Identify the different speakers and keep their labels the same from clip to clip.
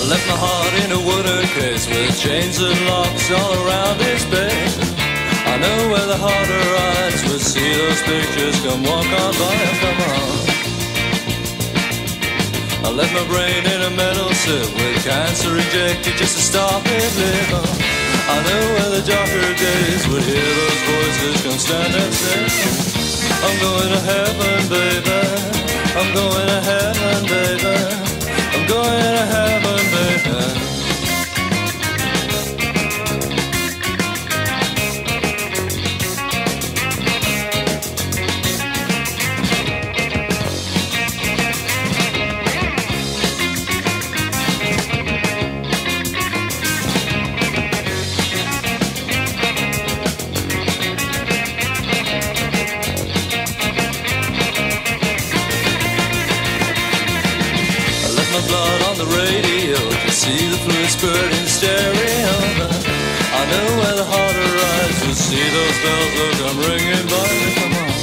Speaker 1: left my heart in a wooden case with chains and locks all around its base. I know where the harder eyes would see those pictures. Come walk on by, come on. I left my brain in a metal sieve with cancer injected just to stop it living. I know where the darker days would hear those voices come stand and sing. I'm going to heaven, baby. I'm going to heaven, baby. I'm going to heaven, baby. See the fluid spurt in stereo. I know where the harder eyes will see those bells will come ringing by me. Come on.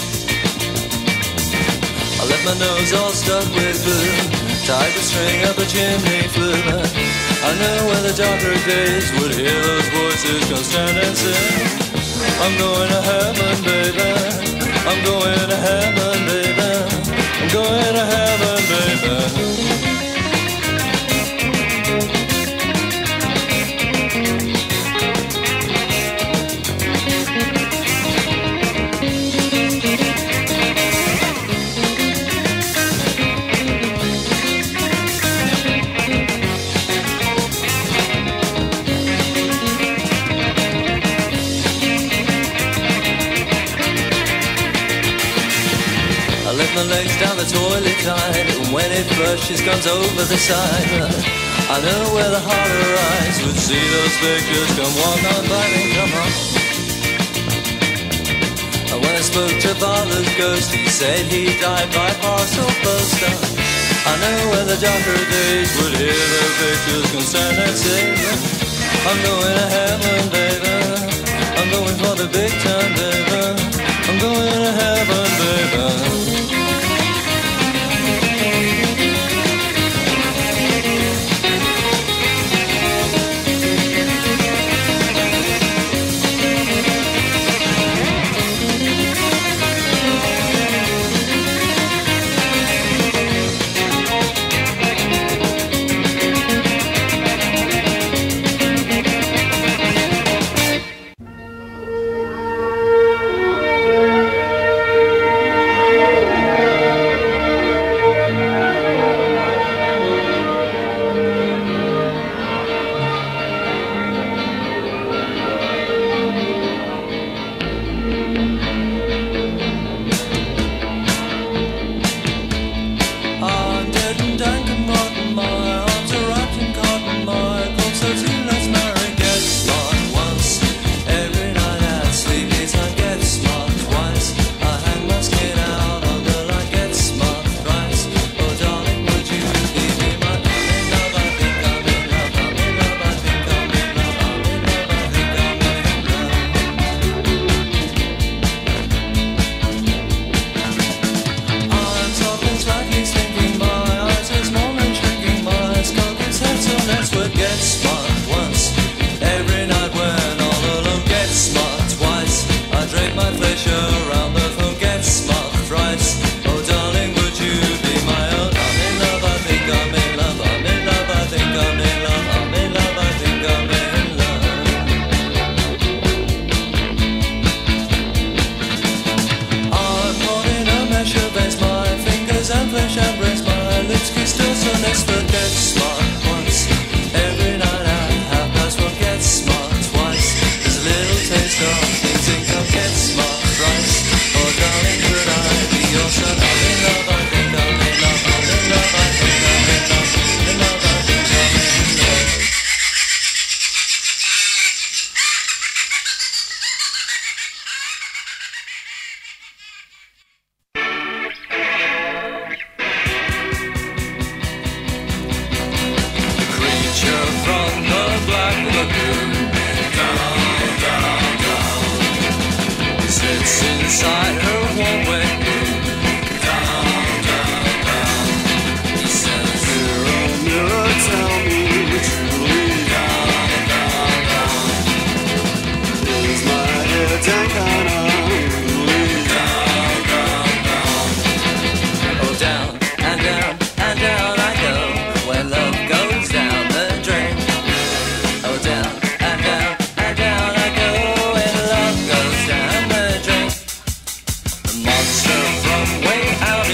Speaker 1: I left my nose all stuck with glue, tied the string up a chimney flue. I know where the darker days would hear those voices come stand and sing. I'm going to heaven, baby. I'm going to heaven, baby. I'm going to heaven, baby. My legs down the toilet tide, and when it flushes comes over the side. I know where the harder eyes would see those pictures. Come walk on by me, come on. And when I spoke to father's ghost, he said he died by parcel post. I know where the darker days would hear those pictures come stand and sing. I'm going to heaven, baby. I'm going for the big time, baby. I'm going to heaven, baby.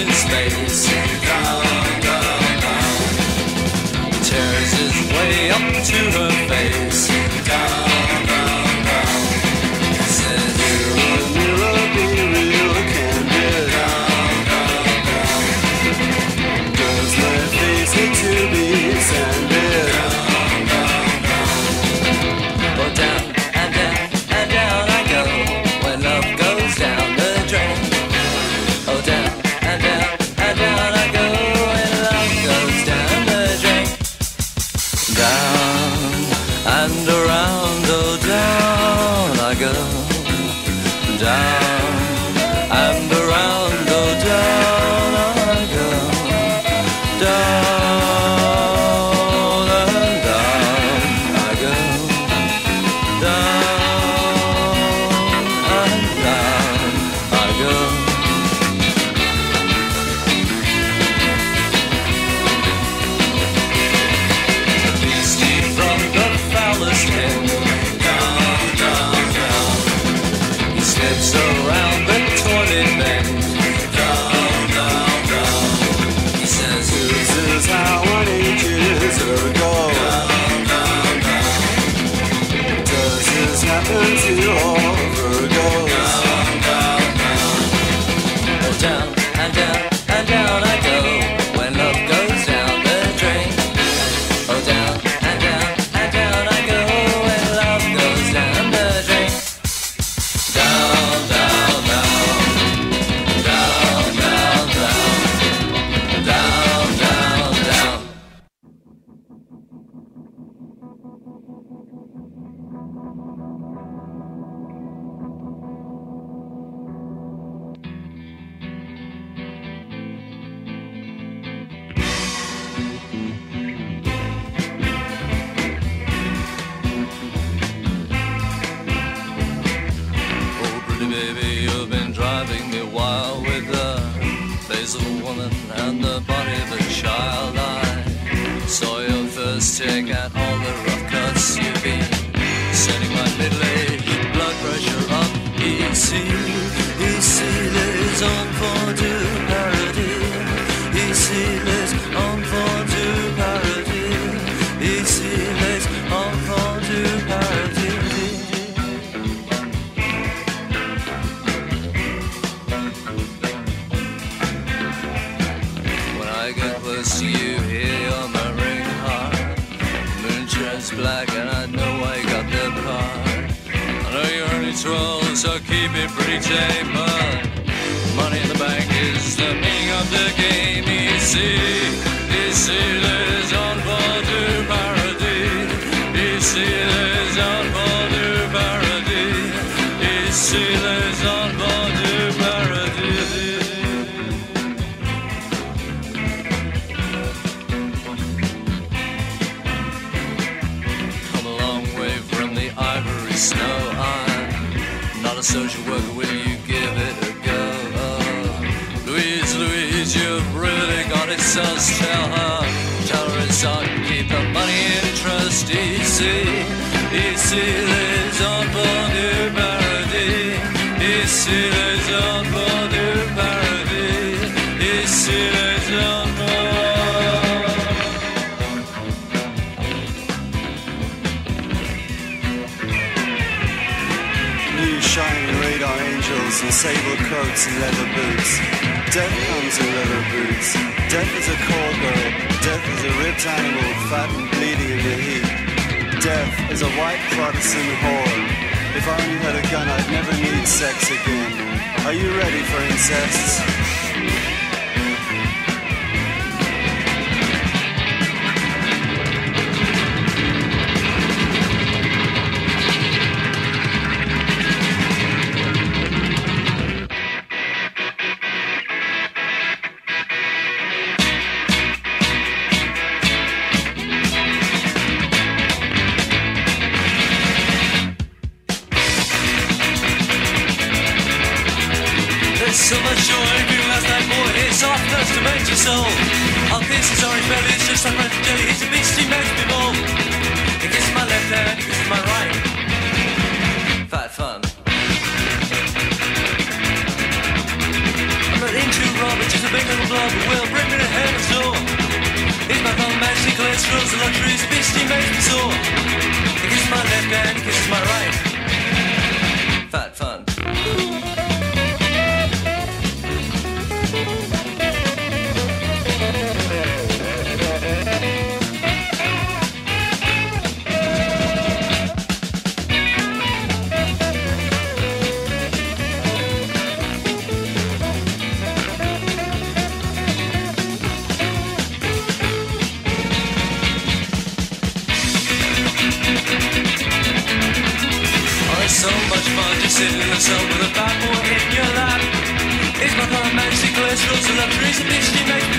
Speaker 1: in space. Down, down, down. He tears his way up to her face. Down, down, down. He says, "Mirror, mirror, be real, can be down, down, down. Does my face need to be sanded? Down, down, down. Oh, down and down and down I go when love goes down the drain. Oh, down and down and down I go when love goes down the drain. Down and around, oh, down I go. Down and around, oh, down I go. Down and down I go. Down and down I go. The beastie from the foulest end. Down, down, down. He slips around the toilet bend. Down, down, down. He says, "This is how 1 ago." Down, down, down. Does this happen to all Virgos? Down, down, down. Oh, down and down and down I go when love goes down the drain. Oh, down and down and down I go when love goes down the drain. Down, down, down. Down, down, down. Down, down, down. Oh, pretty baby, you've been driving me wild with the face of a woman and the body of a child. I saw your first take and all the rough cuts you've been sending my middle-aged blood pressure up. Ici les enfants du paradis. Ici les enfants du paradis. Ici les enfants du paradis. When I get close to you, hear your murmuring heart. Moon shines black and I know I got the part. I know you're only 12, so keep it pretty tame, but money in the bank is the meaning of the game. Ici les enfants du paradis. Ici les enfants du paradis. Ici les enfants du paradis. Come a long way from the ivory snow. I'm not a social worker, will you give it a go? Louise, Louise, you've really got it, sus. Tell her it's on, keep the money in trust. Ici les enfants du paradis. Ici les enfants du paradis. Ici les enfants.
Speaker 2: New shiny radar angels in sable coats and leather boots. Death comes in leather boots. Death is a call girl. Death is a ripped animal, fat and bleeding in the heat. Death is a white Protestant whore. If I only had a gun, I'd never need sex again. Are you ready for incest?
Speaker 1: So much joy, you last night, boy, it's soft enough to make your soul. I'll kiss his orange belly, it's just like French jelly. He's a beast, he makes me bold. He kisses my left hand, he kisses my right. Fat fun. I'm not into Robert, just a big little blob will bring me to heaven's door. He's my thumb, man, she cholesterol's the luxuries, the beast he makes me sore. He kisses my left hand, he kisses my right. Fat fun. So much fun just sitting in the sun with a fat boy in your lap. It's my thumb, man, she cholesterol's the luxuries, the bitch she makes